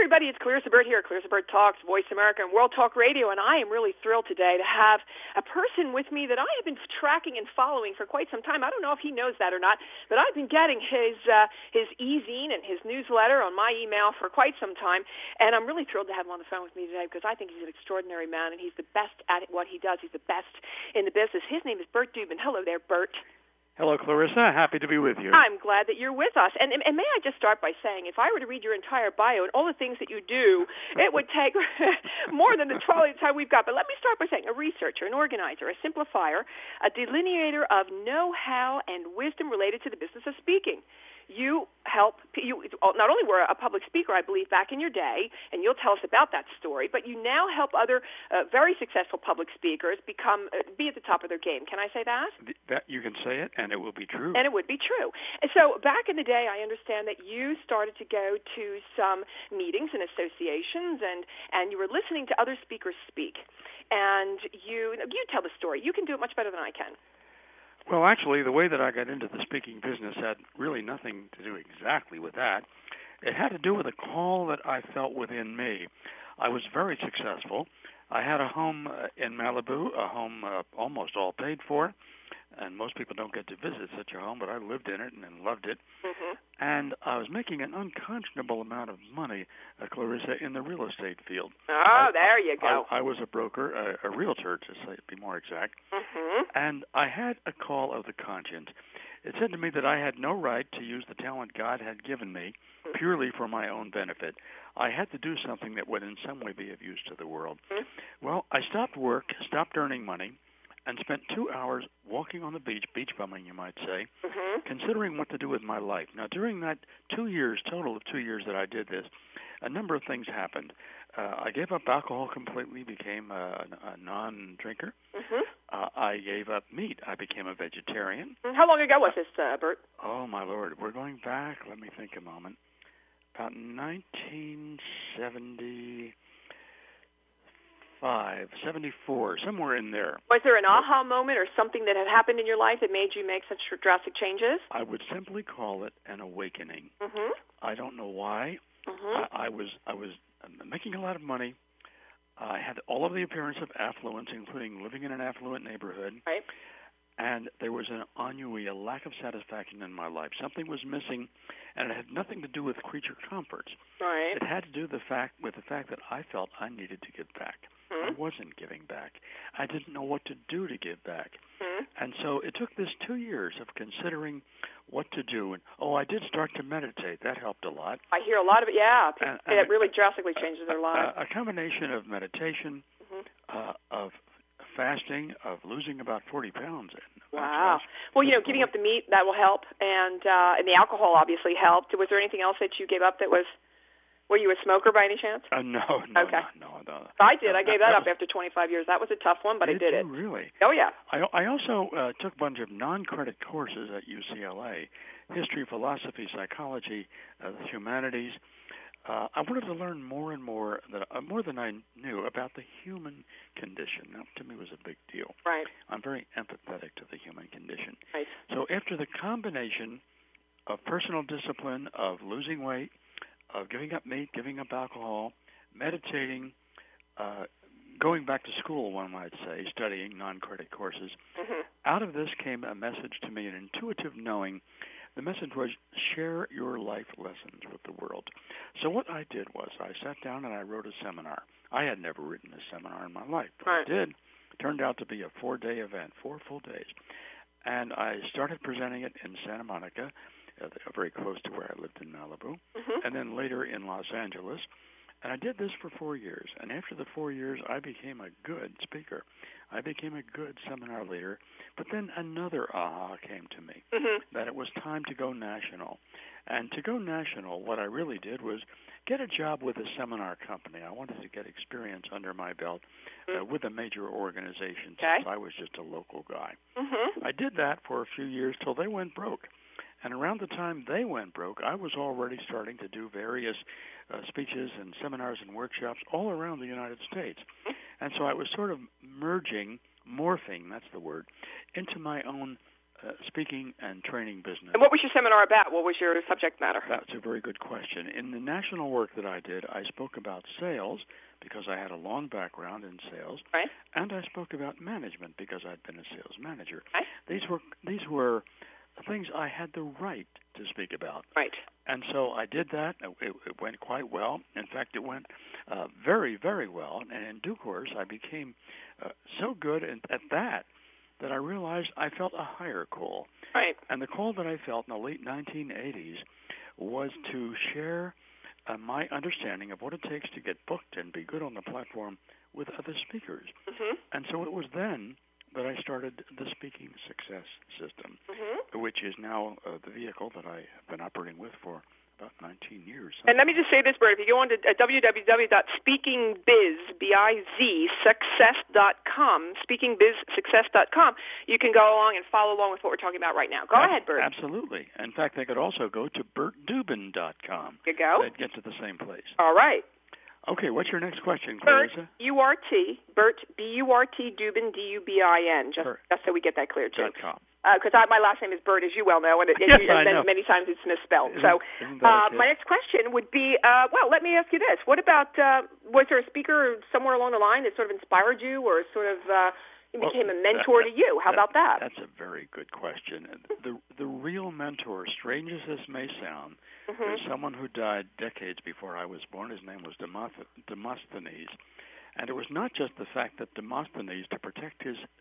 everybody. It's Clarissa Burt here. Clarissa Burt Talks, Voice America, and World Talk Radio, and I am really thrilled today to have a person with me that I have been tracking and following for quite some time. I don't know if he knows that or not, but I've been getting his e-zine and his newsletter on my email for quite some time, and I'm really thrilled to have him on the phone with me today because I think he's an extraordinary man, and he's the best at what he does. He's the best in the business. His name is Burt Dubin. Hello there, Burt. Hello, Clarissa. Happy to be with you. I'm glad that you're with us. And may I just start by saying, if I were to read your entire bio and all the things that you do, it would take more than the 12 time we've got. But let me start by saying a researcher, an organizer, a simplifier, a delineator of know-how and wisdom related to the business of speaking. You not only were a public speaker, I believe, back in your day, and you'll tell us about that story, but you now help other very successful public speakers be at the top of their game. Can I say that? That you can say it, and it will be true. And it would be true. And so back in the day, I understand that you started to go to some meetings and associations, and you were listening to other speakers speak. And you tell the story. You can do it much better than I can. Well, actually, the way that I got into the speaking business had really nothing to do exactly with that. It had to do with a call that I felt within me. I was very successful. I had a home in Malibu, a home almost all paid for, and most people don't get to visit such a home, but I lived in it and loved it. Mm-hmm. And I was making an unconscionable amount of money, Clarissa, in the real estate field. Oh, there you go. I was a broker, a realtor, to be more exact. Mm-hmm. And I had a call of the conscience. It said to me that I had no right to use the talent God had given me purely for my own benefit. I had to do something that would in some way be of use to the world. Mm-hmm. Well, I stopped work, stopped earning money, and spent 2 hours walking on the beach bumming, you might say, mm-hmm. considering what to do with my life. Now, during that 2 years, total of 2 years that I did this, a number of things happened. I gave up alcohol completely, became a non-drinker. Mm-hmm. I gave up meat. I became a vegetarian. How long ago was this, Burt? Oh, my Lord. We're going back, let me think a moment, about 1970... 74, somewhere in there. Was there an aha moment or something that had happened in your life that made you make such drastic changes? I would simply call it an awakening. Mm-hmm. I don't know why. Mm-hmm. I was making a lot of money. I had all of the appearance of affluence, including living in an affluent neighborhood. Right. And there was an ennui, a lack of satisfaction in my life. Something was missing, and it had nothing to do with creature comforts. Right. It had to do with the fact that I felt I needed to give back. Mm-hmm. I wasn't giving back. I didn't know what to do to give back. Mm-hmm. And so it took this 2 years of considering what to do. And, I did start to meditate. That helped a lot. I hear a lot of it, yeah. And it really drastically changes their lives. A combination of meditation, mm-hmm. Of fasting, of losing about 40 pounds. Wow. Well, giving up the meat, that will help. And the alcohol obviously helped. Was there anything else that you gave up that was... Were you a smoker by any chance? No. Okay. No. I did. I gave that up after 25 years. That was a tough one, but I did it. Really? Oh, yeah. I also took a bunch of non-credit courses at UCLA, history, philosophy, psychology, the humanities. I wanted to learn more and more, more than I knew about the human condition. That, to me, was a big deal. Right. I'm very empathetic to the human condition. Right. So after the combination of personal discipline, of losing weight, of giving up meat, giving up alcohol, meditating, going back to school, one might say, studying non-credit courses. Mm-hmm. Out of this came a message to me, an intuitive knowing. The message was, share your life lessons with the world. So what I did was I sat down and I wrote a seminar. I had never written a seminar in my life, but right. I did. It turned out to be a 4-day event, 4 full days. And I started presenting it in Santa Monica, very close to where I lived in Malibu, mm-hmm. and then later in Los Angeles. And I did this for 4 years. And after the 4 years, I became a good speaker. I became a good seminar leader. But then another aha came to me, mm-hmm. that it was time to go national. And to go national, what I really did was get a job with a seminar company. I wanted to get experience under my belt with a major organization, since I was just a local guy. Mm-hmm. I did that for a few years till they went broke. And around the time they went broke, I was already starting to do various speeches and seminars and workshops all around the United States. And so I was sort of morphing, that's the word, into my own speaking and training business. And what was your seminar about? What was your subject matter? That's a very good question. In the national work that I did, I spoke about sales because I had a long background in sales, right. And I spoke about management because I'd been a sales manager. Right. These were things I had the right to speak about. Right. And so I did that. It went quite well. In fact, it went very, very well. And in due course, I became so good at that I realized I felt a higher call. Right. And the call that I felt in the late 1980s was to share my understanding of what it takes to get booked and be good on the platform with other speakers. Mm-hmm. And so it was then that I started the Speaking Success System, which is now the vehicle that I have been operating with for about 19 years. And let me just say this, Bert. If you go on to www.speakingbizsuccess.com, speakingbizsuccess.com, you can go along and follow along with what we're talking about right now. Go ahead, Bert. Absolutely. In fact, they could also go to bertdubin.com. There you go. They'd get to the same place. All right. Okay, what's your next question, Clarissa? Bert, B-U-R-T, Dubin, D-U-B-I-N, just so we get that clear, too. .com. Because my last name is Bert, as you well know, and yes, I know. many times it's misspelled. Isn't that okay? My next question would be, let me ask you this. What about, was there a speaker somewhere along the line that sort of inspired you or sort of became a mentor to you? How about that? That's a very good question. The real mentor, strange as this may sound, is someone who died decades before I was born. His name was Demosthenes. And it was not just the fact that Demosthenes, to perfect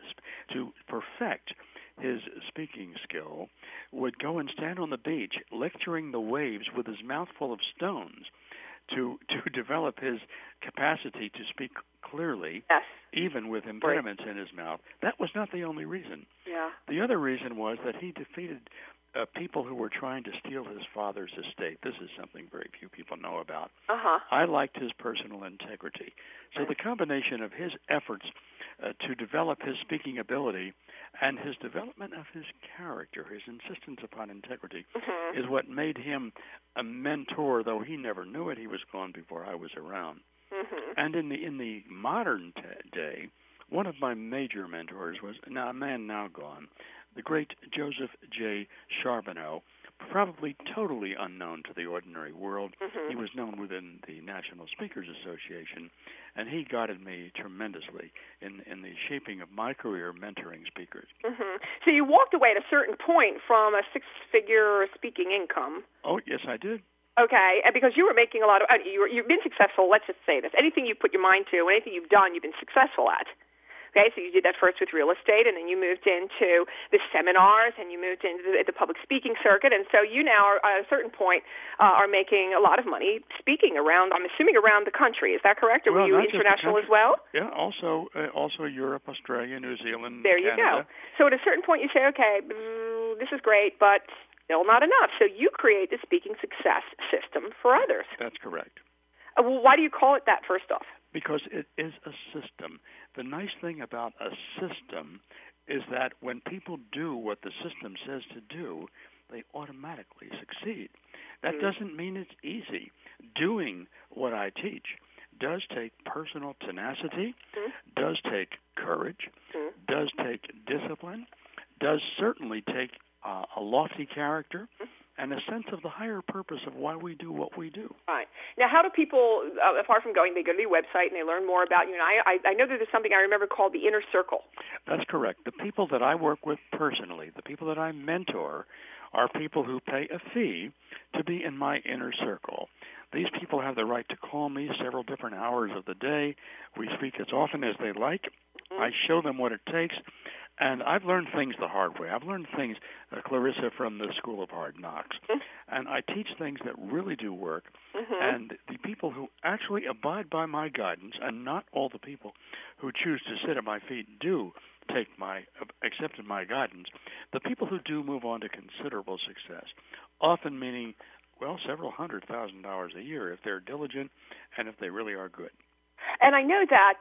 his speaking skill, would go and stand on the beach lecturing the waves with his mouth full of stones to develop his capacity to speak clearly, yes, even with impediments in his mouth. That was not the only reason. Yeah. The other reason was that he defeated people who were trying to steal his father's estate. This is something very few people know about. I liked his personal integrity. So the combination of his efforts to develop his speaking ability and his development of his character, his insistence upon integrity, is what made him a mentor, though he never knew it. He was gone before I was around. And in the modern day, one of my major mentors was a man now gone, the great Joseph J. Charbonneau, probably totally unknown to the ordinary world. He was known within the National Speakers Association, and he guided me tremendously in the shaping of my career mentoring speakers. So you walked away at a certain point from a six-figure speaking income. Oh, yes, I did. Okay, and because you were making a lot of, you've been successful, let's just say this, anything you put your mind to, anything you've done, you've been successful at. Okay, so you did that first with real estate, and then you moved into the seminars, and you moved into the public speaking circuit, and so you now, at a certain point, are making a lot of money speaking around, I'm assuming around the country. Is that correct? Or were you international as well? Yeah, also Europe, Australia, New Zealand, There you Canada. go. So at a certain point you say, okay, this is great, but still not enough. So you create the Speaking Success System for others. That's correct. Well, why do you call it that, first off? Because it is a system. The nice thing about a system is that when people do what the system says to do, they automatically succeed. That doesn't mean it's easy. Doing what I teach does take personal tenacity, does take courage, does take discipline, does certainly take a lofty character, and a sense of the higher purpose of why we do what we do. Right. Now, how do people, apart from going, they go to your website and they learn more about you? And I know that there's something I remember called the Inner Circle. That's correct. The people that I work with personally, the people that I mentor, are people who pay a fee to be in my inner circle. These people have the right to call me several different hours of the day. We speak as often as they like. I show them what it takes. And I've learned things the hard way. I've learned things, Clarissa, from the School of Hard Knocks. And I teach things that really do work. And the people who actually abide by my guidance, and not all the people who choose to sit at my feet do accepted my guidance, the people who do move on to considerable success, often meaning, well, several $100,000 a year if they're diligent and if they really are good. And I know that,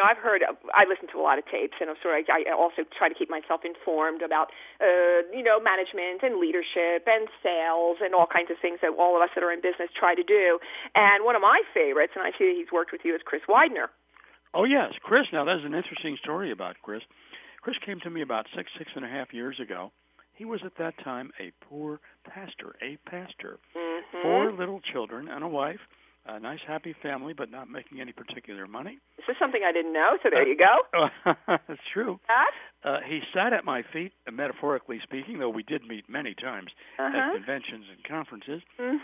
I listen to a lot of tapes, and I also try to keep myself informed about, management and leadership and sales and all kinds of things that all of us that are in business try to do. And one of my favorites, and I see that he's worked with you, is Chris Widener. Oh, yes, Chris. Now, there's an interesting story about Chris. Chris came to me about six and a half years ago, He was at that time a poor pastor, Mm-hmm. 4 little children and a wife, a nice, happy family, but not making any particular money. This is something I didn't know, so there you go. That's true. He sat at my feet, metaphorically speaking, though we did meet many times at conventions and conferences,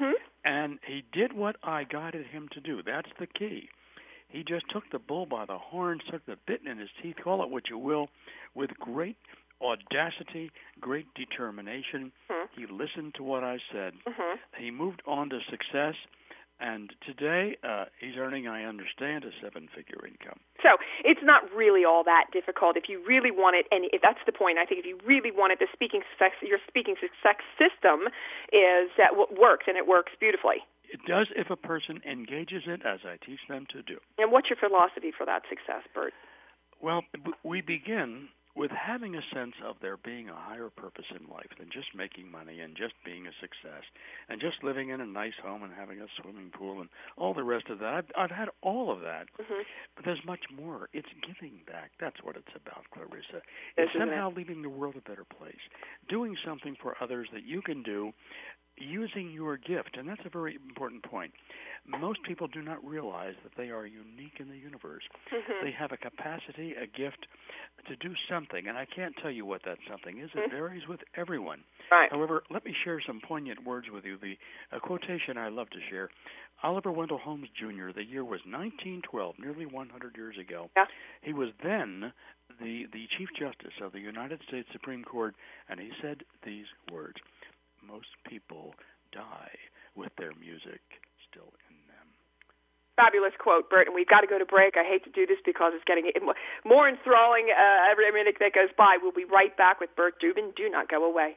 and he did what I guided him to do. That's the key. He just took the bull by the horns, took the bit in his teeth, call it what you will, with great audacity, great determination. He listened to what I said. He moved on to success. And today, he's earning, I understand, a 7-figure income. So it's not really all that difficult if you really want it. And if that's the point, I think if you really want it, your speaking success system is that what works, and it works beautifully. It does if a person engages it as I teach them to do. And what's your philosophy for that success, Bert? Well, we begin with having a sense of there being a higher purpose in life than just making money and just being a success and just living in a nice home and having a swimming pool and all the rest of that. I've had all of that, but there's much more. It's giving back. That's what it's about, Clarissa. It's somehow leaving the world a better place, doing something for others that you can do using your gift, and that's a very important point. Most people do not realize that they are unique in the universe. They have a capacity, a gift to do something, and I can't tell you what that something is. It varies with everyone. Right. However, let me share some poignant words with you. A quotation I love to share. Oliver Wendell Holmes, Jr., the year was 1912, nearly 100 years ago. Yeah. He was then the Chief Justice of the United States Supreme Court, and he said these words: most people die with their music still in them. Fabulous quote, Bert, and we've got to go to break. I hate to do this because it's getting more enthralling every minute that goes by. We'll be right back with Bert Dubin. Do not go away.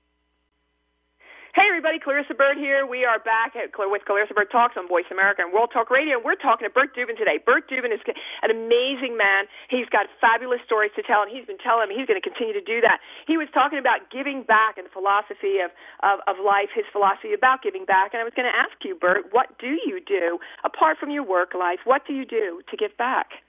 Hey, everybody, Clarissa Burt here. We are back with Clarissa Burt Talks on Voice America and World Talk Radio. We're talking to Bert Dubin today. Bert Dubin is an amazing man. He's got fabulous stories to tell, and he's been telling me he's going to continue to do that. He was talking about giving back and the philosophy of life, his philosophy about giving back. And I was going to ask you, Bert, what do you do, apart from your work life, what do you do to give back?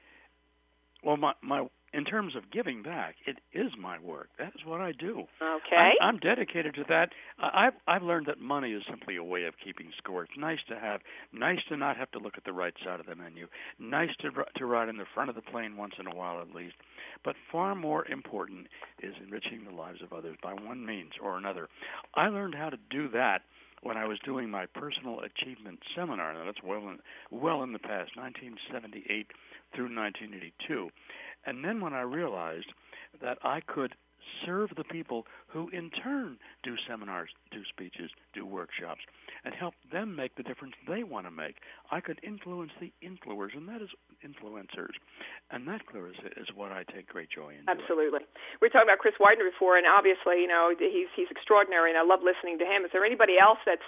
Well, in terms of giving back, it is my work. That is what I do. Okay. I'm dedicated to that. I've learned that money is simply a way of keeping score. It's nice to have, nice to not have to look at the right side of the menu, nice to ride in the front of the plane once in a while at least. But far more important is enriching the lives of others by one means or another. I learned how to do that when I was doing my personal achievement seminar. Now, that's well in the past, 1978 through 1982. And then when I realized that I could serve the people who in turn do seminars, do speeches, do workshops, and help them make the difference they want to make, I could influence the influencers, and that is influencers. And that, Clarissa, is what I take great joy in. Absolutely. We were talking about Chris Widener before, and obviously, he's extraordinary, and I love listening to him. Is there anybody else that's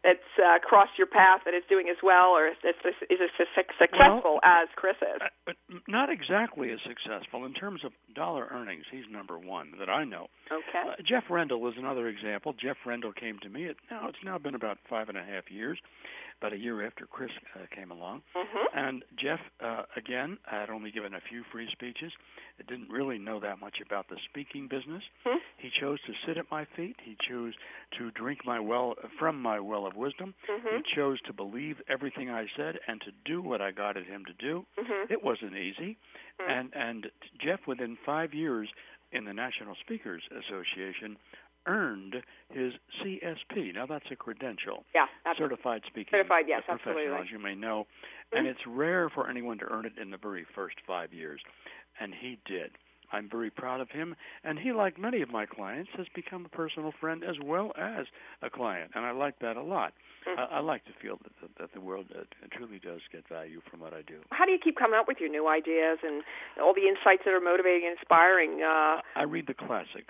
crossed your path that is doing as well, or is as successful as Chris is? But not exactly as successful. In terms of dollar earnings, he's number one that I know. Okay. Jeff Rendell is another example. Jeff Rendell came to me. It's now been about 5.5 years, about a year after Chris came along. And Jeff, again, had only given a few free speeches. Didn't really know that much about the speaking business. He chose to sit at my feet. He chose to drink from my well of wisdom. He chose to believe everything I said and to do what I guided him to do. It wasn't easy. And Jeff, within 5 years in the National Speakers Association, earned his CSP. Now, that's a credential. Yeah, Certified Speaking yes, Professional, absolutely. as you may know. And it's rare for anyone to earn it in the very first 5 years. And he did. I'm very proud of him. And he, like many of my clients, has become a personal friend as well as a client. And I like that a lot. I like to feel that the world truly does get value from what I do. How do you keep coming up with your new ideas and all the insights that are motivating and inspiring? I read the classics.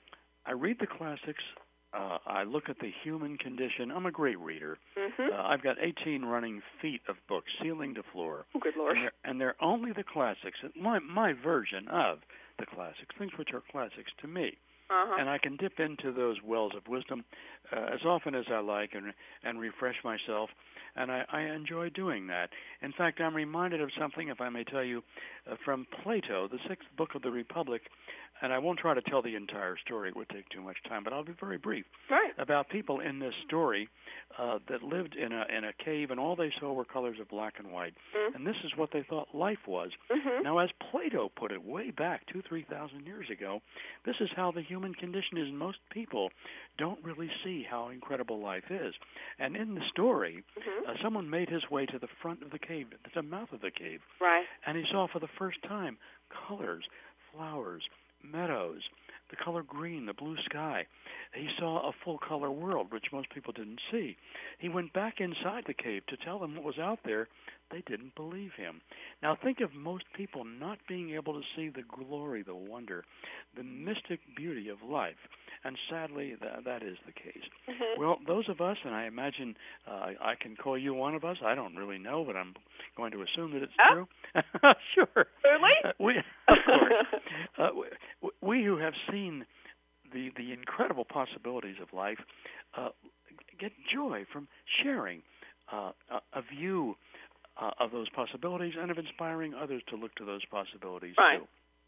I look at the human condition. I'm a great reader. I've got 18 running feet of books, ceiling to floor. Oh, good Lord. And they're only the classics, my version of the classics, things which are classics to me. And I can dip into those wells of wisdom as often as I like and refresh myself, and I enjoy doing that. In fact, I'm reminded of something, if I may tell you, from Plato, the 6th book of the Republic. and I won't try to tell the entire story. It would take too much time, but I'll be very brief. Right. About people in this story that lived in a cave, and all they saw were colors of black and white. And this is what they thought life was. Now, as Plato put it way back 2,000-3,000 years ago, this is how the human condition is. Most people don't really see how incredible life is. And in the story, someone made his way to the front of the cave, to the mouth of the cave. Right. And he saw for the first time colors, flowers, meadows, the color green, the blue sky. He saw a full-color world, which most people didn't see. He went back inside the cave to tell them what was out there. They didn't believe him. Now think of most people not being able to see the glory, the wonder, the mystic beauty of life. And sadly, that is the case. Well, those of us, and I imagine I can call you one of us. I don't really know, but I'm going to assume that it's true. Sure. Really? Of course. We who have seen the incredible possibilities of life get joy from sharing a view of those possibilities and of inspiring others to look to those possibilities too.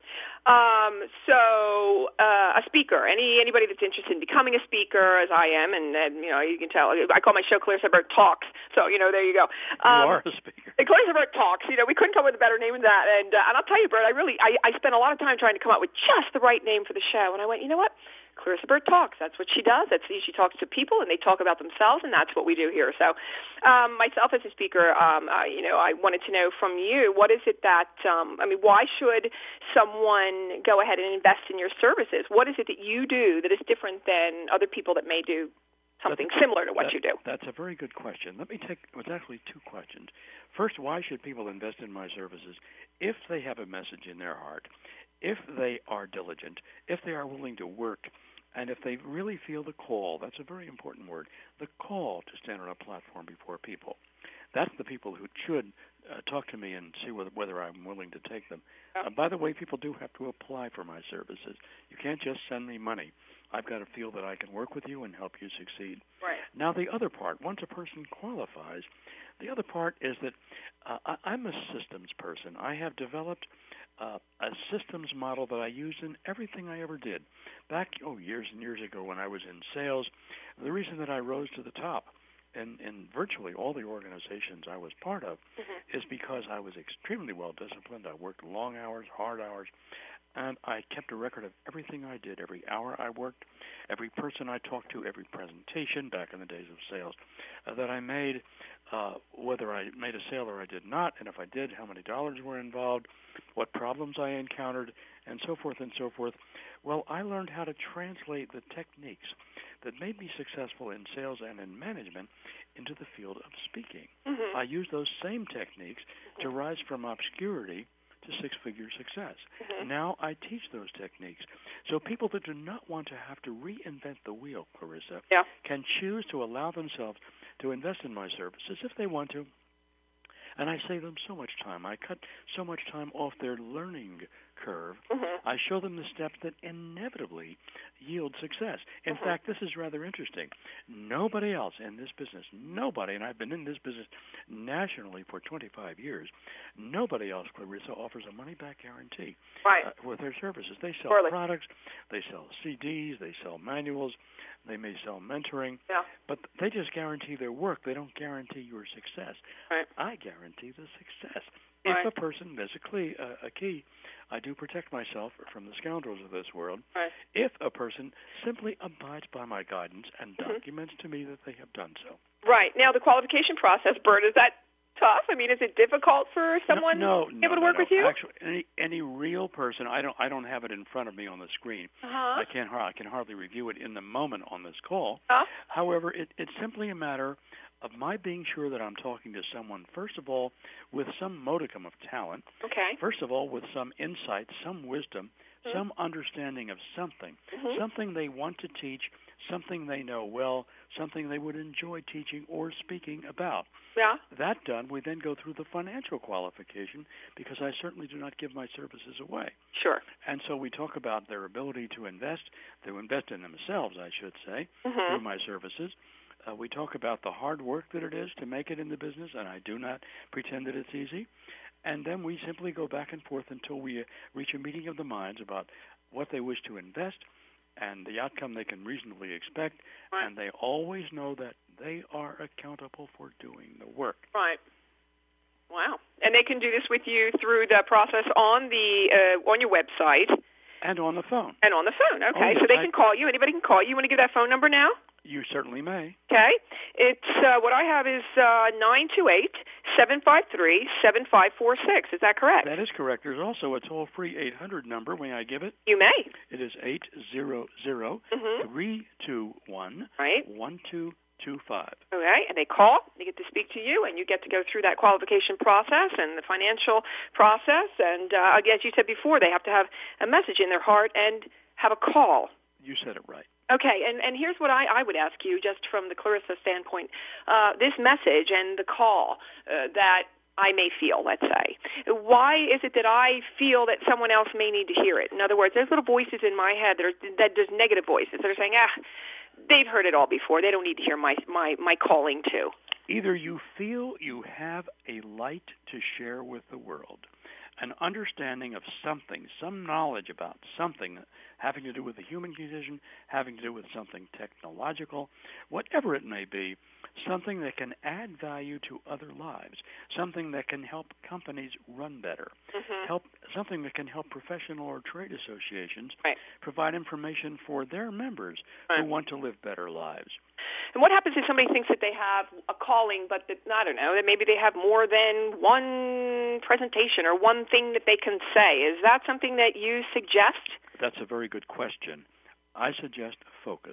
So a speaker, anybody that's interested in becoming a speaker, as I am, and you can tell, I call my show Clarissa Burke Talks. So there you go. You are a speaker. Clarissa Burke Talks. We couldn't come up with a better name than that. And I'll tell you, Bert, I spent a lot of time trying to come up with just the right name for the show. And I went, you know what? Clarissa Burke Talks. That's what she does. She talks to people, and they talk about themselves, and that's what we do here. So myself as a speaker, I wanted to know from you, what is it that, why should someone go ahead and invest in your services? What is it that you do that is different than other people that may do something similar to what you do? That's a very good question. It's actually two questions. First, why should people invest in my services if they have a message in their heart, if they are diligent, if they are willing to work, and if they really feel the call? That's a very important word, the call to stand on a platform before people. That's the people who should talk to me and see whether I'm willing to take them. By the way, people do have to apply for my services. You can't just send me money. I've got to feel that I can work with you and help you succeed. Right. Now, the other part, once a person qualifies, the other part is that I'm a systems person. I have developed a systems model that I used in everything I ever did. Back, years and years ago when I was in sales, the reason that I rose to the top in virtually all the organizations I was part of is because I was extremely well disciplined. I worked long hours, hard hours, and I kept a record of everything I did, every hour I worked, every person I talked to, every presentation back in the days of sales that I made, whether I made a sale or I did not, and if I did, how many dollars were involved, what problems I encountered, and so forth and so forth. Well, I learned how to translate the techniques that made me successful in sales and in management into the field of speaking. I used those same techniques to rise from obscurity to six-figure success. Now I teach those techniques. So people that do not want to have to reinvent the wheel, Clarissa, can choose to allow themselves to invest in my services if they want to. And I save them so much time. I cut so much time off their learning curve. I show them the steps that inevitably yield success. In fact, this is rather interesting. Nobody else in this business, nobody, and I've been in this business nationally for 25 years, nobody else, Clarissa, offers a money-back guarantee with their services. They sell products, they sell CDs, they sell manuals, they may sell mentoring, but they just guarantee their work. They don't guarantee your success. I guarantee the success. If a person, there's a key, I do protect myself from the scoundrels of this world. If a person simply abides by my guidance and documents to me that they have done so. Right. Now, the qualification process, Bert, is that tough? Is it difficult for someone able to work with you? Actually, any real person, I don't have it in front of me on the screen. I can hardly review it in the moment on this call. However, it's simply a matter of my being sure that I'm talking to someone, first of all, with some modicum of talent, first of all, with some insight, some wisdom, some understanding of something, something they want to teach, something they know well, something they would enjoy teaching or speaking about. That done, we then go through the financial qualification, because I certainly do not give my services away. And so we talk about their ability to invest in themselves, I should say, through my services. We talk about the hard work that it is to make it in the business, and I do not pretend that it's easy. And then we simply go back and forth until we reach a meeting of the minds about what they wish to invest and the outcome they can reasonably expect, right. and they always know that they are accountable for doing the work. Right. Wow. And they can do this with you through the process on your website. And on the phone. And on the phone, okay. Oh, yes, so they can call you. Anybody can call you. You want to give that phone number now? You certainly may. Okay. It's what I have is 928-753-7546. Is that correct? That is correct. There's also a toll-free 800 number. May I give it? You may. It is 800-321-1225. Okay, and they call, they get to speak to you, and you get to go through that qualification process and the financial process. And as you said before, they have to have a message in their heart and have a call. You said it right. Okay, and here's what I would ask you, just from the Clarissa standpoint. This message and the call that I may feel, let's say, why is it that I feel that someone else may need to hear it? In other words, there's little voices in my head that there's negative voices that are saying, they've heard it all before. They don't need to hear my calling too. Either you feel you have a light to share with the world, an understanding of something, some knowledge about something having to do with the human condition, having to do with something technological, whatever it may be, something that can add value to other lives, something that can help companies run better, something that can help professional or trade associations provide information for their members who want to live better lives. And what happens if somebody thinks that they have a calling, but that, I don't know, that maybe they have more than one presentation or one thing that they can say? Is that something that you suggest? That's a very good question. I suggest focus.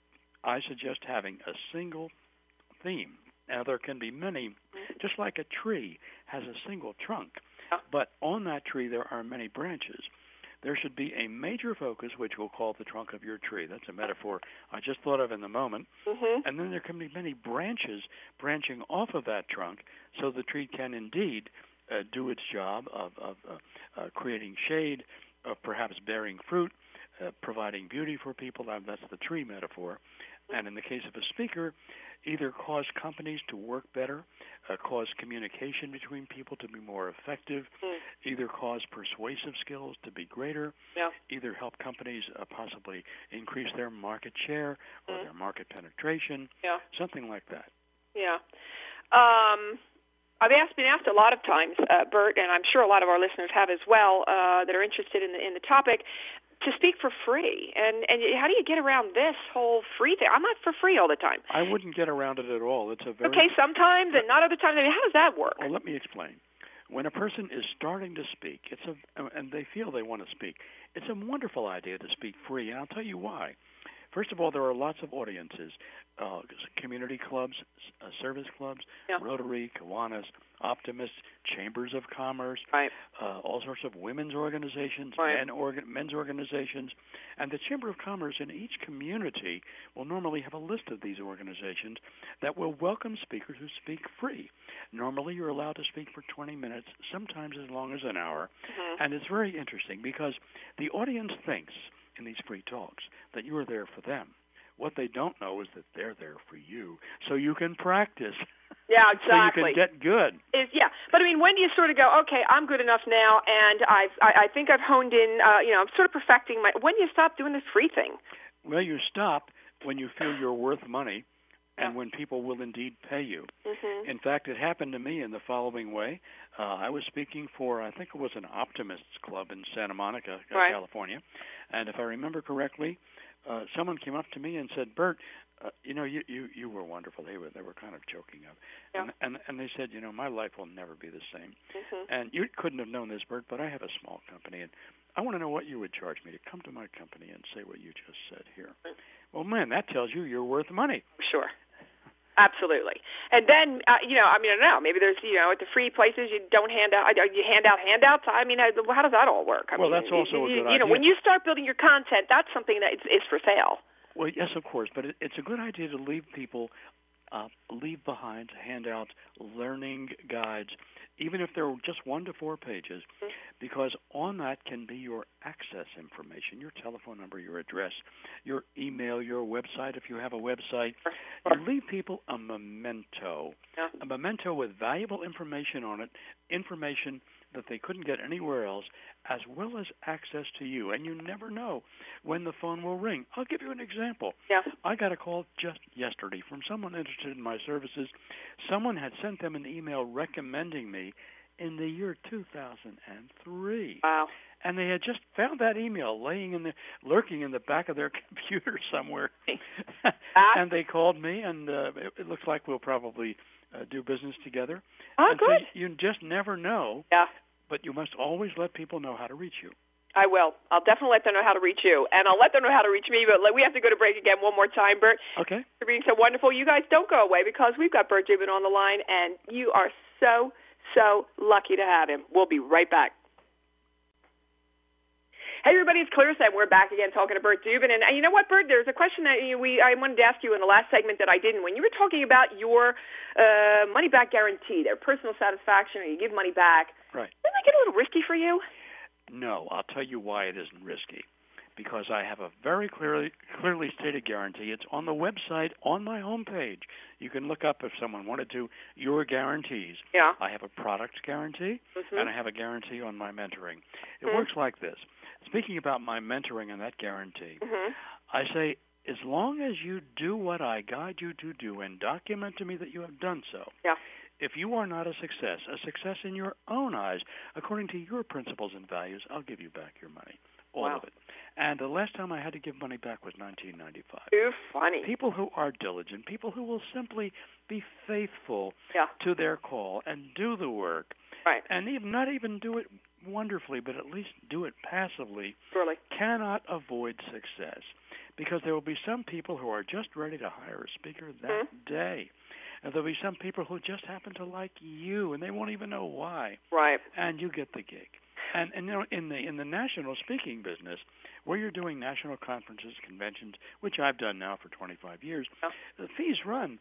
I suggest having a single theme. Now, there can be many, just like a tree has a single trunk, but on that tree there are many branches. There should be a major focus, which we'll call the trunk of your tree. That's a metaphor I just thought of in the moment. And then there can be many branches branching off of that trunk, so the tree can indeed do its job of creating shade, of perhaps bearing fruit, providing beauty for people. That's the tree metaphor. And in the case of a speaker, either cause companies to work better, cause communication between people to be more effective, either cause persuasive skills to be greater, either help companies possibly increase their market share or their market penetration, something like that. Yeah. I've been asked a lot of times, Bert, and I'm sure a lot of our listeners have as well, that are interested in the topic, to speak for free. And how do you get around this whole free thing? I'm not for free all the time. I wouldn't get around it at all. It's a very okay, sometimes and not other times. I mean, how does that work? Well, let me explain. When a person is starting to speak, and they feel they want to speak, it's a wonderful idea to speak free, and I'll tell you why. First of all, there are lots of audiences, community clubs, service clubs, Rotary, Kiwanis, Optimists, chambers of commerce, all sorts of women's organizations, men's organizations. And the Chamber of Commerce in each community will normally have a list of these organizations that will welcome speakers who speak free. Normally you're allowed to speak for 20 minutes, sometimes as long as an hour. And it's very interesting because the audience thinks in these free talks that you are there for them. What they don't know is that they're there for you, so you can practice. Yeah, exactly. So you can get good. But I mean, when do you sort of go, okay, I'm good enough now, and I think I've honed in, I'm sort of perfecting my. When do you stop doing this free thing? Well, you stop when you feel you're worth money, and when people will indeed pay you. In fact, it happened to me in the following way. I was speaking for, I think it was an Optimists Club in Santa Monica, California, and if I remember correctly, someone came up to me and said, "Bert, you were wonderful." They were kind of joking of, and they said, my life will never be the same. And you couldn't have known this, Bert, but I have a small company, and I want to know what you would charge me to come to my company and say what you just said here. Well, man, that tells you you're worth money. Sure. Absolutely. And then, I don't know, maybe there's, at the free places you don't hand out, you hand out handouts. I mean, how does that all work? That's also a good idea. When you start building your content, that's something that is for sale. Well, yes, of course, but it's a good idea to leave behind handouts, learning guides, even if they're just 1 to 4 pages, because on that can be your access information, your telephone number, your address, your email, your website, if you have a website. You leave people a memento, a memento with valuable information on it, information that they couldn't get anywhere else, as well as access to you. And you never know when the phone will ring. I'll give you an example. Yeah. I got a call just yesterday from someone interested in my services. Someone had sent them an email recommending me in the year 2003. Wow. And they had just found that email lurking in the back of their computer somewhere. And they called me, and it looks like we'll probably do business together. Oh, and good. So you just never know. Yeah. But you must always let people know how to reach you. I will. I'll definitely let them know how to reach you, and I'll let them know how to reach me, but we have to go to break again one more time, Bert. Okay. For being so wonderful. You guys don't go away, because we've got Bert Dubin on the line, and you are so, so lucky to have him. We'll be right back. Hey, everybody, it's Clarissa, and we're back again talking to Bert Dubin. And you know what, Bert, there's a question that I wanted to ask you in the last segment that I didn't. When you were talking about your money-back guarantee, their personal satisfaction, or you give money back, right. Doesn't that get a little risky for you? No, I'll tell you why it isn't risky. Because I have a very clearly stated guarantee. It's on the website, on my homepage. You can look up, if someone wanted to, your guarantees. Yeah. I have a product guarantee, and I have a guarantee on my mentoring. It works like this. Speaking about my mentoring and that guarantee, I say, as long as you do what I guide you to do and document to me that you have done so, if you are not a success in your own eyes, according to your principles and values, I'll give you back your money, all of it. And the last time I had to give money back was 1995. Too funny. People who are diligent, people who will simply be faithful to their call and do the work, and not even do it wonderfully, but at least do it passively, cannot avoid success. Because there will be some people who are just ready to hire a speaker that day. And there'll be some people who just happen to like you, and they won't even know why. Right. And you get the gig. And you know, in the national speaking business, where you're doing national conferences, conventions, which I've done now for 25 years, the fees run.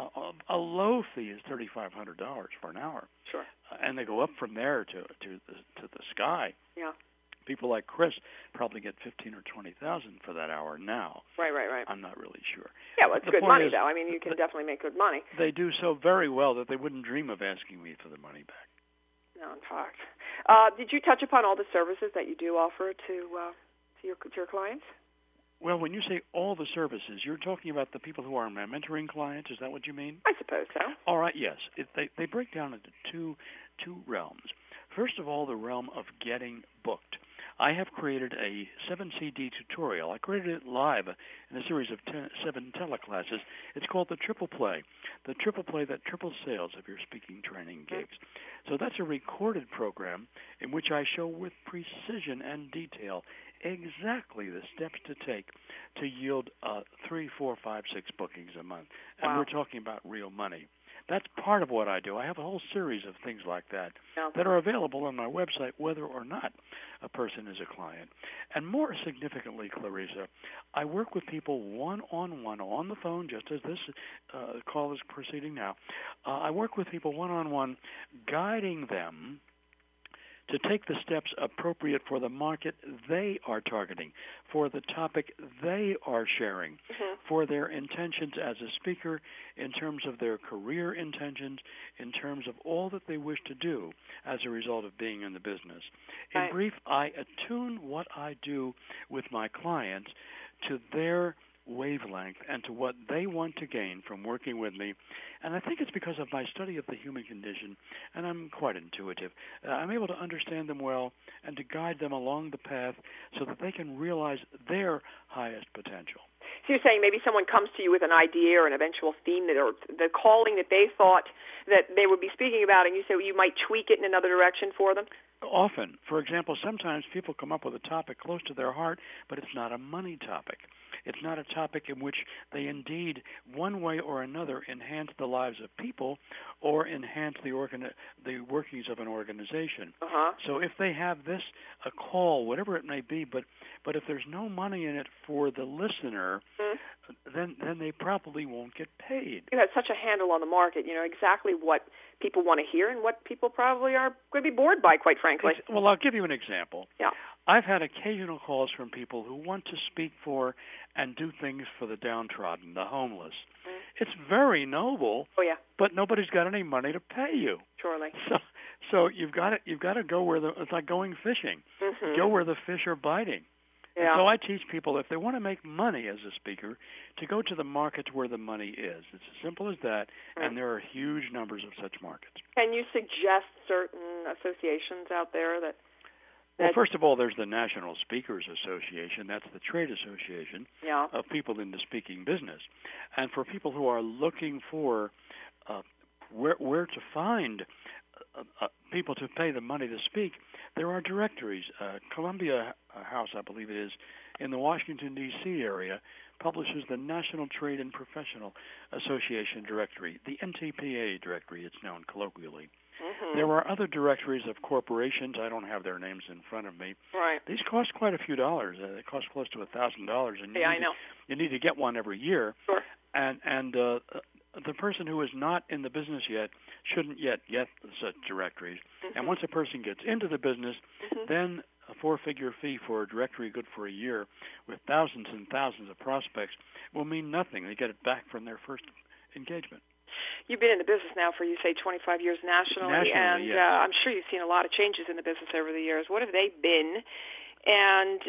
A low fee is $3,500 for an hour. Sure. And they go up from there to the sky. Yeah. People like Chris probably get $15,000 or $20,000 for that hour now. Right. I'm not really sure. Yeah, well, it's good money, though. I mean, you can definitely make good money. They do so very well that they wouldn't dream of asking me for the money back. No, in fact. Did you touch upon all the services that you do offer to your clients? Well, when you say all the services, you're talking about the people who are my mentoring clients. Is that what you mean? I suppose so. All right, yes. They break down into two realms. First of all, the realm of getting booked. I have created a 7CD tutorial. I created it live in a series of 7 teleclasses. It's called the Triple Play. The Triple Play that triples sales of your speaking training gigs. So that's a recorded program in which I show with precision and detail exactly the steps to take to yield 3, 4, 5, 6 bookings a month. And we're talking about real money. That's part of what I do. I have a whole series of things like that that are available on my website, whether or not a person is a client. And more significantly, Clarissa, I work with people one-on-one on the phone, just as this call is proceeding now. I work with people one-on-one, guiding them to take the steps appropriate for the market they are targeting, for the topic they are sharing, for their intentions as a speaker, in terms of their career intentions, in terms of all that they wish to do as a result of being in the business. In brief, I attune what I do with my clients to their wavelength and to what they want to gain from working with me. And I think it's because of my study of the human condition, and I'm quite intuitive. I'm able to understand them well and to guide them along the path so that they can realize their highest potential. So you're saying maybe someone comes to you with an idea or an eventual theme or the calling that they thought that they would be speaking about, and you say you might tweak it in another direction for them? Often. For example, sometimes people come up with a topic close to their heart, but it's not a money topic. It's not a topic in which they indeed, one way or another, enhance the lives of people or enhance the workings of an organization. So if they have a call, whatever it may be, but if there's no money in it for the listener, then they probably won't get paid. You have such a handle on the market. You know exactly what people want to hear and what people probably are going to be bored by, quite frankly. Well, I'll give you an example. Yeah. I've had occasional calls from people who want to speak for and do things for the downtrodden, the homeless. It's very noble. Oh yeah. But nobody's got any money to pay you. Surely. So you've got to go where it's like going fishing. Go where the fish are biting. Yeah. And so I teach people, if they want to make money as a speaker, to go to the markets where the money is. It's as simple as that, and there are huge numbers of such markets. Can you suggest certain associations out there that... Well, first of all, there's the National Speakers Association. That's the trade association of people in the speaking business. And for people who are looking for where to find people to pay the money to speak, there are directories. Columbia House, I believe it is, in the Washington, D.C. area, publishes the National Trade and Professional Association directory, the NTPA directory, it's known colloquially. There are other directories of corporations. I don't have their names in front of me. Right. These cost quite a few dollars. They cost close to $1,000, and you need to get one every year. Sure. And the person who is not in the business yet shouldn't yet get such directories. And once a person gets into the business, then a four-figure fee for a directory good for a year with thousands and thousands of prospects will mean nothing. They get it back from their first engagement. You've been in the business now for, you say, 25 years nationally, and yes. I'm sure you've seen a lot of changes in the business over the years. What have they been, and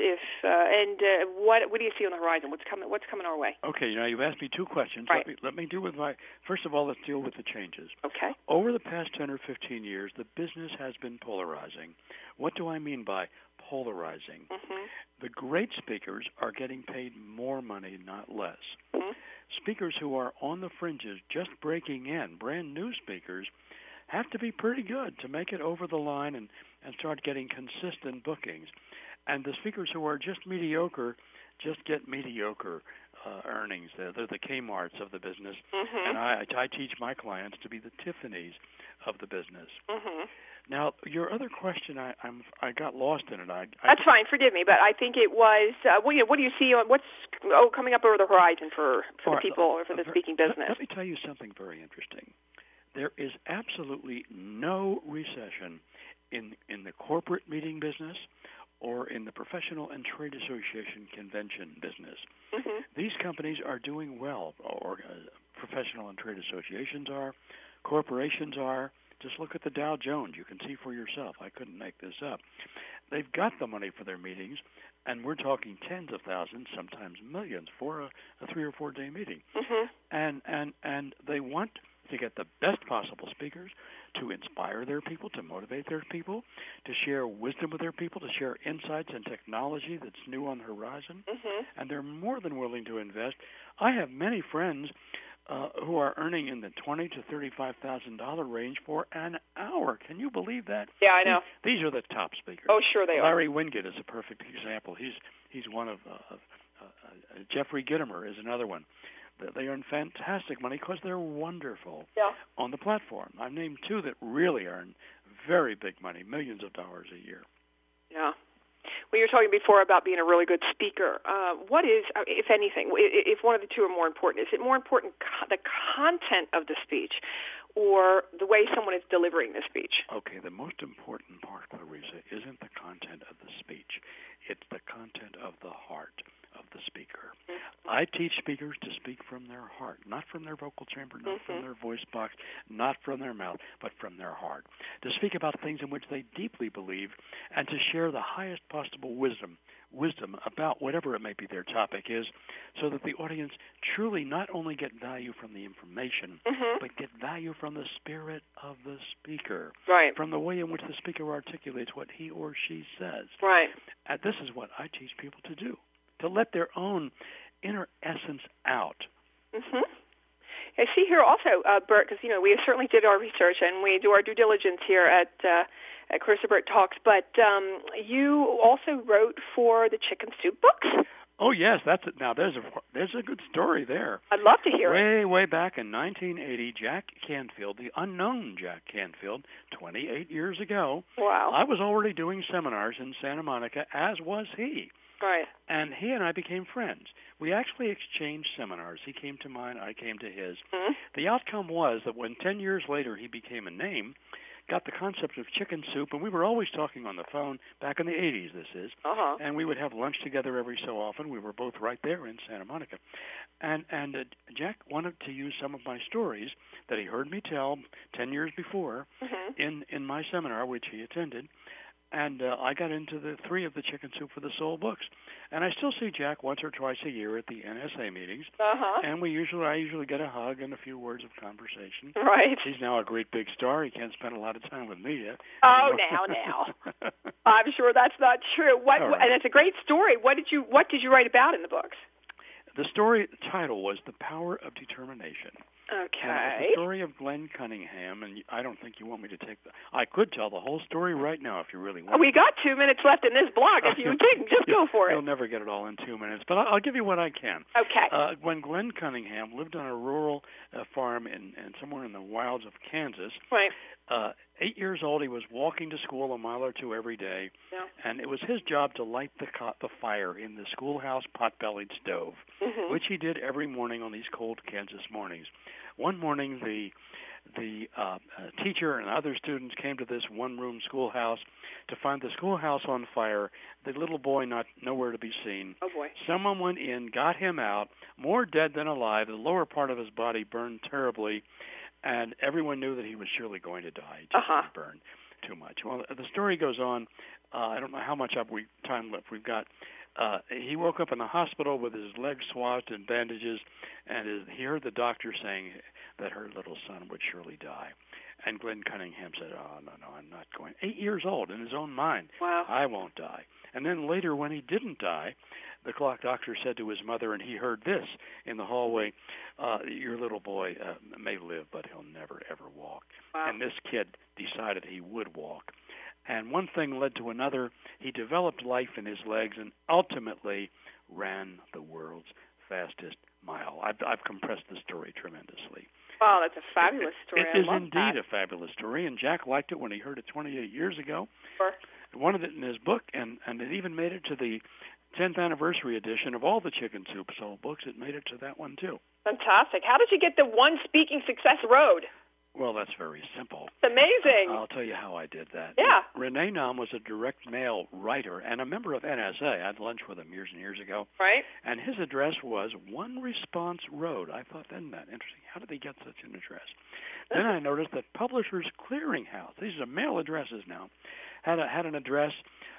what do you see on the horizon? What's coming our way? Okay, you've asked me two questions. Right. Let me deal with first of all, let's deal with the changes. Okay. Over the past 10 or 15 years, the business has been polarizing. What do I mean by polarizing? The great speakers are getting paid more money, not less. Speakers who are on the fringes, just breaking in, brand new speakers, have to be pretty good to make it over the line and start getting consistent bookings. And the speakers who are just mediocre just get mediocre earnings. They're the Kmarts of the business. And I teach my clients to be the Tiffany's of the business. Now, your other question, I got lost in it. That's fine. Forgive me, but I think it was. What do you see? What's coming up over the horizon for the people or for the speaking business? Let me tell you something very interesting. There is absolutely no recession in the corporate meeting business or in the professional and trade association convention business. These companies are doing well, or professional and trade associations are, corporations are. Just look at the Dow Jones. You can see for yourself. I couldn't make this up. They've got the money for their meetings, and we're talking tens of thousands, sometimes millions, for a 3 or 4 day meeting. And they want to get the best possible speakers, to inspire their people, to motivate their people, to share wisdom with their people, to share insights and technology that's new on the horizon. And they're more than willing to invest. I have many friends who are earning in the $20,000 to $35,000 range for an hour. Can you believe that? Yeah, I know. These are the top speakers. Oh, sure they are. Larry Wingate is a perfect example. He's one of Jeffrey Gitomer is another one. They earn fantastic money because they're wonderful on the platform. I've named two that really earn very big money, millions of dollars a year. Yeah. Well, you were talking before about being a really good speaker. What is, if anything, if one of the two are more important, is it more important the content of the speech or the way someone is delivering the speech? Okay, the most important part, Clarissa, isn't the content of the speech. It's the content of the heart of the speaker. I teach speakers to speak from their heart, not from their vocal chamber, not from their voice box, not from their mouth, but from their heart. To speak about things in which they deeply believe and to share the highest possible wisdom about whatever it may be their topic is, so that the audience truly not only get value from the information, but get value from the spirit of the speaker, from the way in which the speaker articulates what he or she says. And this is what I teach people to do, to let their own inner essence out. I see here also, Bert, because we certainly did our research and we do our due diligence here at Clarissa Burt Talks, but you also wrote for the Chicken Soup books. Oh yes, that's it. Now there's a good story there. I'd love to hear it. Way back in 1980, Jack Canfield, the unknown Jack Canfield, 28 years ago. Wow. I was already doing seminars in Santa Monica, as was he. Right. And he and I became friends. We actually exchanged seminars. He came to mine, I came to his. Mm-hmm. The outcome was that when 10 years later he became a name, got the concept of chicken soup, and we were always talking on the phone, back in the 80s this is, and we would have lunch together every so often. We were both right there in Santa Monica. And Jack wanted to use some of my stories that he heard me tell 10 years before in my seminar, which he attended, and I got into the 3 of the Chicken Soup for the Soul books. And I still see Jack once or twice a year at the NSA meetings, and I usually get a hug and a few words of conversation. Right. He's now a great big star. He can't spend a lot of time with me yet. Oh, now. I'm sure that's not true. Right. And it's a great story. What did you write about in the books? The story title was The Power of Determination. Okay. And it's the story of Glenn Cunningham, and I don't think you want me to take I could tell the whole story right now if you really want. We got 2 minutes left in this block. If you can, just go for it. You'll never get it all in 2 minutes, but I'll give you what I can. Okay. When Glenn Cunningham lived on a rural farm in somewhere in the wilds of Kansas. Right. 8 years old, he was walking to school a mile or two every day, and it was his job to light the fire in the schoolhouse pot-bellied stove, which he did every morning on these cold Kansas mornings. One morning, the teacher and other students came to this one-room schoolhouse to find the schoolhouse on fire, the little boy nowhere to be seen. Oh, boy. Someone went in, got him out, more dead than alive. The lower part of his body burned terribly, and everyone knew that he was surely going to die. He just burned too much. Well, the story goes on. I don't know how much time left we've got. He woke up in the hospital with his legs swathed in bandages, and he heard the doctor saying that her little son would surely die. And Glenn Cunningham said, "Oh, no, I'm not going." 8 years old, in his own mind. Wow. I won't die. And then later, when he didn't die, the clock doctor said to his mother, and he heard this in the hallway, "Your little boy may live, but he'll never, ever walk." Wow. And this kid decided he would walk. And one thing led to another. He developed life in his legs and ultimately ran the world's fastest mile. I've compressed the story tremendously. Wow, that's a fabulous story. It is indeed a fabulous story, and Jack liked it when he heard it 28 years ago. Sure. He wanted it in his book, and it even made it to the 10th anniversary edition of all the Chicken Soup Soul books. It made it to that one, too. Fantastic. How did you get the One Speaking Success Road? Well, that's very simple. It's amazing. I'll tell you how I did that. Yeah. Renee Naum was a direct mail writer and a member of NSA. I had lunch with him years and years ago. Right. And his address was One Response Road. I thought, isn't that interesting? How did they get such an address? Then I noticed that Publishers Clearinghouse, these are mail addresses now, had an address,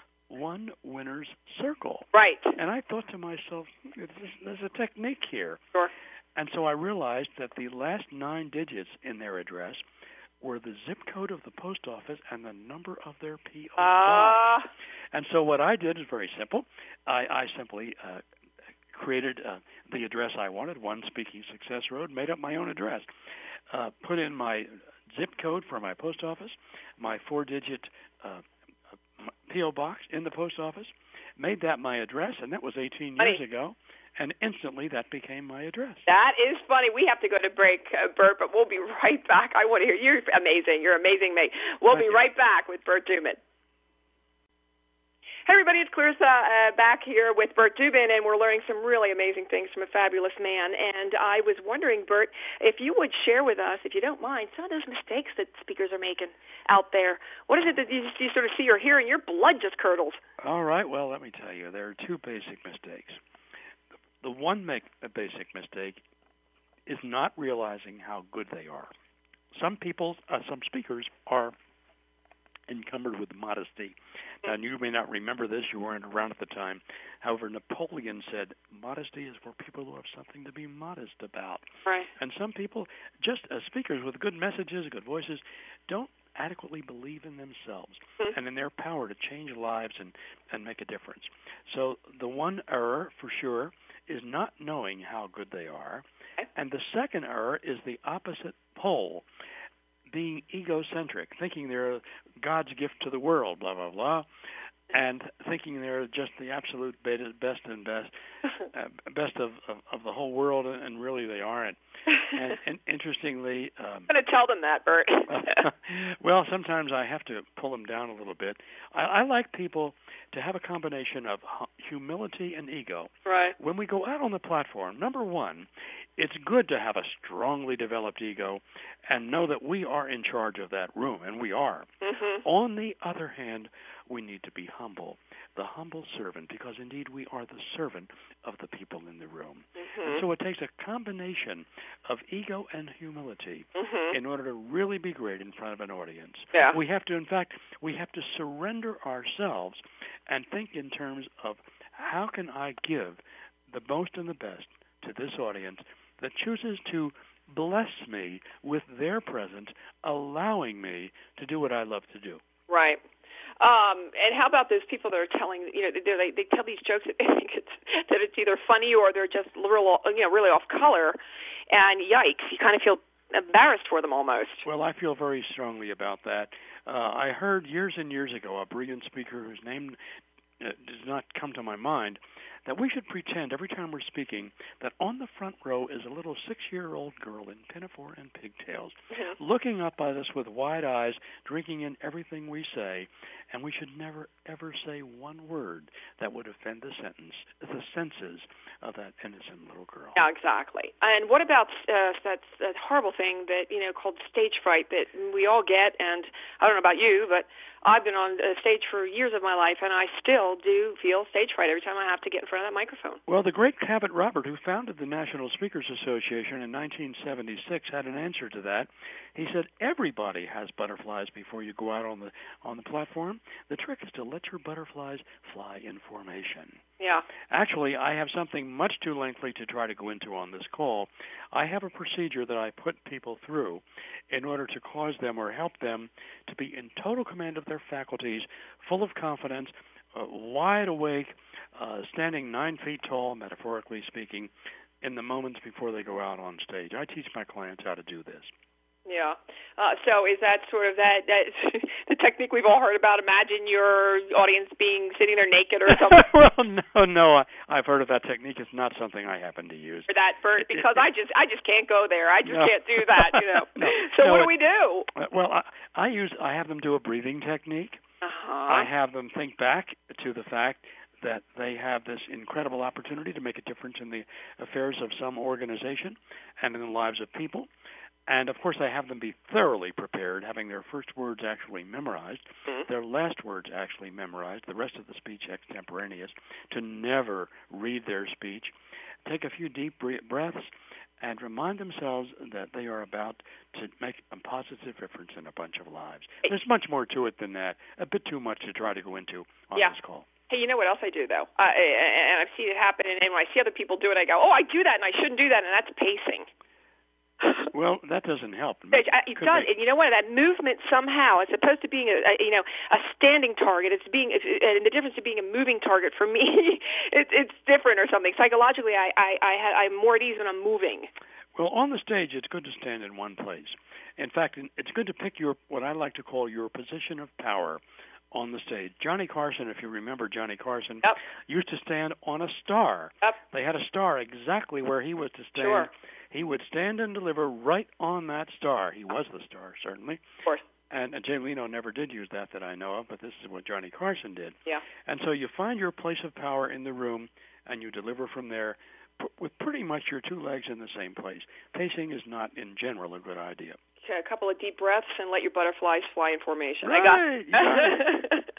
One Winner's Circle. Right. And I thought to myself, there's a technique here. Sure. And so I realized that the last 9 digits in their address were the zip code of the post office and the number of their P.O. box. And so what I did is very simple. I simply created the address I wanted, One Speaking Success Road, made up my own address, put in my zip code for my post office, my 4-digit P.O. box in the post office, made that my address, and that was 18 years ago. And instantly, that became my address. That is funny. We have to go to break, Bert, but we'll be right back. I want to hear. You're amazing. You're amazing, mate. We'll be right back with Bert Dubin. Hey, everybody, it's Clarissa back here with Bert Dubin, and we're learning some really amazing things from a fabulous man. And I was wondering, Bert, if you would share with us, if you don't mind, some of those mistakes that speakers are making out there. What is it that you sort of see or hear, and your blood just curdles? All right, well, let me tell you, there are 2 basic mistakes. The one basic mistake is not realizing how good they are. Some speakers are encumbered with modesty. Now, you may not remember this. You weren't around at the time. However, Napoleon said, modesty is for people who have something to be modest about. Right. And some people, just as speakers with good messages, good voices, don't adequately believe in themselves and in their power to change lives and make a difference. So the one error, for sure, is not knowing how good they are. And the second error is the opposite pole, being egocentric, thinking they're God's gift to the world, blah, blah, blah. and thinking they're just the absolute best of the whole world, and really they aren't. And interestingly, I'm going to tell them that, Bert. well, sometimes I have to pull them down a little bit. I like people to have a combination of humility and ego. Right. When we go out on the platform, number one, it's good to have a strongly developed ego and know that we are in charge of that room, and we are. Mm-hmm. On the other hand, we need to be humble, the humble servant, because indeed we are the servant of the people in the room. Mm-hmm. And so it takes a combination of ego and humility mm-hmm. in order to really be great in front of an audience. Yeah. We have to surrender ourselves and think in terms of how can I give the most and the best to this audience that chooses to bless me with their presence, allowing me to do what I love to do. Right. And how about those people that are telling, they tell these jokes that they think it's either funny or they're just really off color, and yikes, you kind of feel embarrassed for them almost. Well, I feel very strongly about that. I heard years and years ago a brilliant speaker whose name does not come to my mind, that we should pretend every time we're speaking that on the front row is a little 6-year-old girl in pinafore and pigtails, mm-hmm. looking up at us with wide eyes, drinking in everything we say, and we should never, ever say one word that would offend the senses of that innocent little girl. Yeah, exactly. And what about that horrible thing that called stage fright that we all get? And I don't know about you, but I've been on stage for years of my life, and I still do feel stage fright every time I have to get in front of that microphone. Well, the great Cabot Robert, who founded the National Speakers Association in 1976, had an answer to that. He said, everybody has butterflies before you go out on the platform. The trick is to let your butterflies fly in formation. Yeah. Actually, I have something much too lengthy to try to go into on this call. I have a procedure that I put people through in order to cause them or help them to be in total command of their faculties, full of confidence, wide awake, standing 9 feet tall, metaphorically speaking, in the moments before they go out on stage. I teach my clients how to do this. Yeah. So is that sort of that the technique we've all heard about? Imagine your audience sitting there naked or something. Well, no. I've heard of that technique. It's not something I happen to use. For that, Bert, because I just can't go there. I just can't do that. No, so what do we do? Well, I have them do a breathing technique. Uh-huh. I have them think back to the fact that they have this incredible opportunity to make a difference in the affairs of some organization and in the lives of people. And, of course, I have them be thoroughly prepared, having their first words actually memorized, mm-hmm. their last words actually memorized, the rest of the speech extemporaneous, to never read their speech, take a few deep breaths, and remind themselves that they are about to make a positive difference in a bunch of lives. There's much more to it than that, a bit too much to try to go into on this call. Hey, you know what else I do, though? And I've seen it happen, and when I see other people do it, I go, I do that, and I shouldn't do that, and that's pacing. Well, that doesn't help. It does, and you know what? That movement somehow, as opposed to being a standing target, and the difference of being a moving target for me, it's different or something. Psychologically, I'm more at ease when I'm moving. Well, on the stage, it's good to stand in one place. In fact, it's good to pick what I like to call your position of power on the stage. Johnny Carson, if you remember Johnny Carson, yep. used to stand on a star. Yep. They had a star exactly where he was to stand. Sure. He would stand and deliver right on that star. He was the star, certainly. Of course. And Jay Leno never did use that I know of, but this is what Johnny Carson did. Yeah. And so you find your place of power in the room, and you deliver from there with pretty much your two legs in the same place. Pacing is not, in general, a good idea. Okay, a couple of deep breaths and let your butterflies fly in formation. Right. I got it.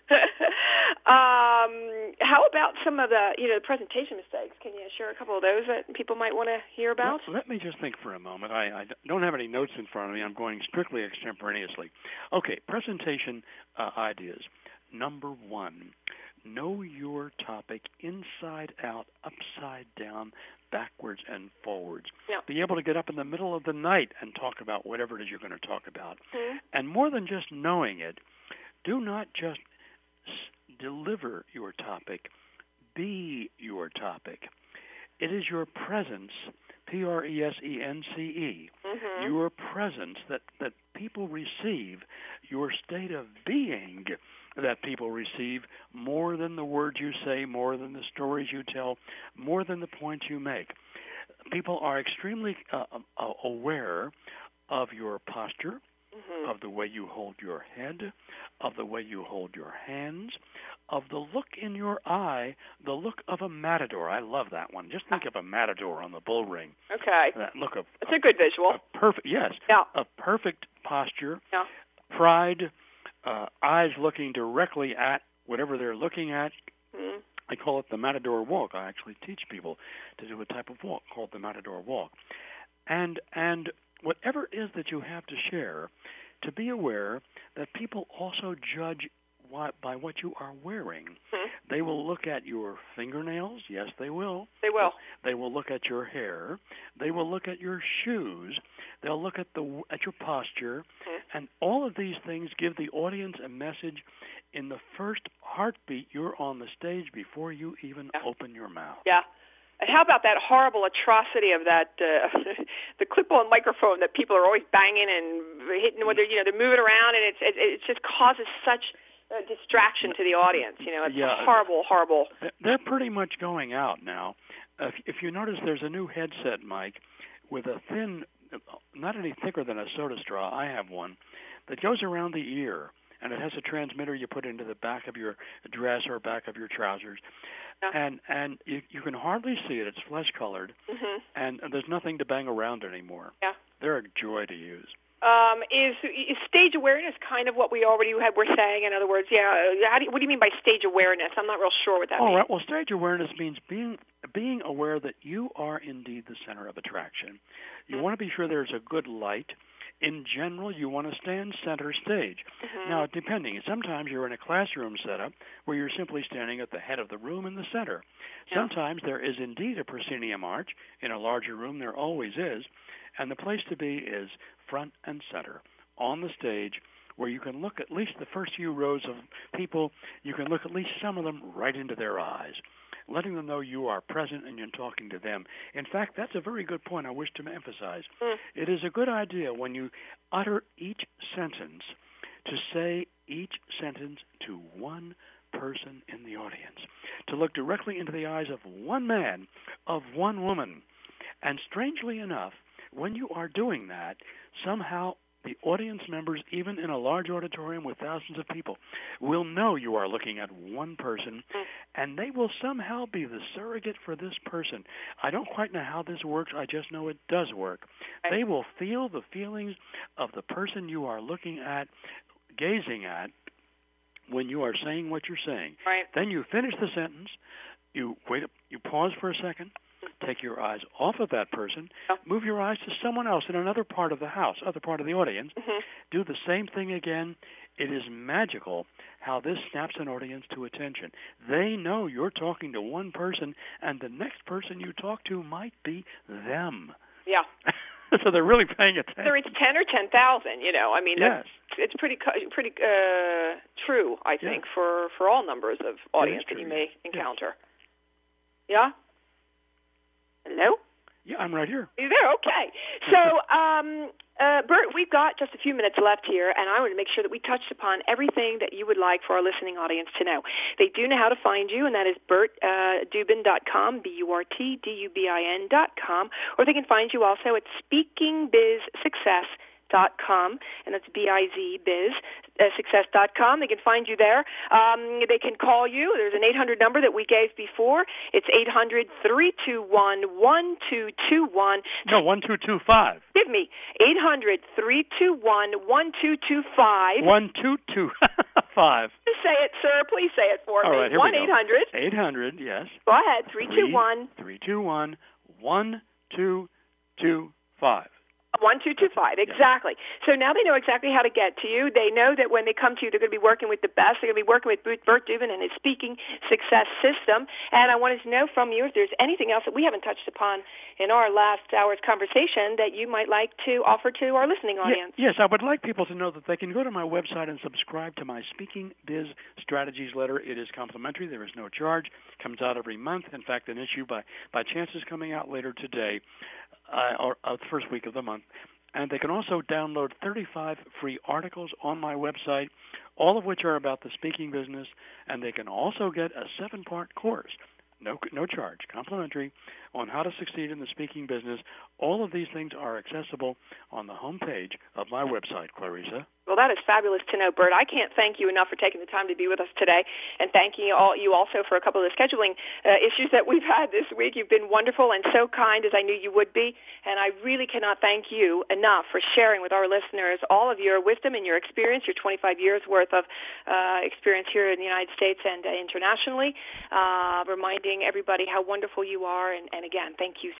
How about some of the presentation mistakes? Can you share a couple of those that people might want to hear about? Well, let me just think for a moment. I don't have any notes in front of me. I'm going strictly extemporaneously. Okay, presentation ideas. Number 1, know your topic inside out, upside down, backwards and forwards. Yeah. Be able to get up in the middle of the night and talk about whatever it is you're going to talk about. Mm-hmm. And more than just knowing it, do not just deliver your topic, be your topic. It is your presence Presence, your presence, that people receive, your state of being that people receive more than the words you say, more than the stories you tell, more than the points you make. People are extremely aware of your posture, of the way you hold your head, of the way you hold your hands, of the look in your eye, the look of a matador. I love that one. Just think of a matador on the bull ring. Okay. That look of That's a good visual. Yes. Yeah. A perfect posture. Yeah. Pride, eyes looking directly at whatever they're looking at. I call it the matador walk. I actually teach people to do a type of walk called the matador walk. And whatever it is that you have to share, to be aware that people also judge by what you are wearing. They will look at your fingernails. Yes, they will. They will. They will look at your hair. They will look at your shoes. They'll look at your posture. And all of these things give the audience a message. In the first heartbeat, you're on the stage before you even open your mouth. Yeah. And how about that horrible atrocity of that the clip-on microphone that people are always banging and hitting with they're moving around, and it just causes such a distraction to the audience. It's horrible. They're pretty much going out now. If you notice, there's a new headset mic with a thin, not any thicker than a soda straw. I have one that goes around the ear, and it has a transmitter you put into the back of your dress or back of your trousers. And you can hardly see it. It's flesh-colored, and there's nothing to bang around anymore. Yeah. They're a joy to use. Is stage awareness kind of what we already were saying? In other words, what do you mean by stage awareness? I'm not real sure what that means. Right. Well, stage awareness means being aware that you are indeed the center of attraction. You want to be sure there's a good light. In general, you want to stand center stage. Now, depending, sometimes you're in a classroom setup where you're simply standing at the head of the room in the center. Sometimes there is indeed a proscenium arch. In a larger room, there always is. And the place to be is front and center on the stage, where you can look at least the first few rows of people. You can look at least some of them right into their eyes, letting them know you are present and you're talking to them. In fact, that's a very good point I wish to emphasize. It is a good idea when you utter each sentence to say each sentence to one person in the audience, to look directly into the eyes of one man, of one woman. And strangely enough, when you are doing that, somehow the audience members, even in a large auditorium with thousands of people, will know you are looking at one person, and they will somehow be the surrogate for this person. I don't quite know how this works. I just know it does work. They will feel the feelings of the person you are looking at, gazing at, when you are saying what you're saying. Right. Then you finish the sentence. You wait. You pause for a second. Take your eyes off of that person, move your eyes to someone else in another part of the house, other part of the audience. Do the same thing again. It is magical how this snaps an audience to attention. They know you're talking to one person, and the next person you talk to might be them. Yeah. So they're really paying attention. Whether it's 10 or 10,000, I mean, yes. It's pretty true, I think, for all numbers of audience that you may encounter. Yeah? Hello? Yeah, I'm right here. You're there? Okay. So, Bert, we've got just a few minutes left here, and I want to make sure that we touched upon everything that you would like for our listening audience to know. They do know how to find you, and that is BertDubin.com, BurtDubin.com, or they can find you also at SpeakingBizSuccess.com, and that's BIZ, success.com. They can find you there. They can call you. There's an 800 number that we gave before. It's 800-321-1221. No, 1225. Give me 800-321-1225. 1225. Say it, sir. Please say it for me. All right, here 1-800. 800, yes. Go ahead. 321-1225. 1225, exactly. So now they know exactly how to get to you. They know that when they come to you, they're going to be working with the best. They're going to be working with Bert Dubin and his Speaking Success System. And I wanted to know from you if there's anything else that we haven't touched upon in our last hour's conversation that you might like to offer to our listening audience. Yes, I would like people to know that they can go to my website and subscribe to my Speaking Biz Strategies letter. It is complimentary. There is no charge. It comes out every month. In fact, an issue by chance is coming out later today. or the first week of the month. And they can also download 35 free articles on my website, all of which are about the speaking business, and they can also get a 7-part course, no charge, complimentary, on how to succeed in the speaking business. All of these things are accessible on the homepage of my website, Clarissa. Well, that is fabulous to know, Bert. I can't thank you enough for taking the time to be with us today, and thanking you also for a couple of the scheduling issues that we've had this week. You've been wonderful and so kind, as I knew you would be, and I really cannot thank you enough for sharing with our listeners all of your wisdom and your experience, your 25 years' worth of experience here in the United States and internationally, reminding everybody how wonderful you are, and again, thank you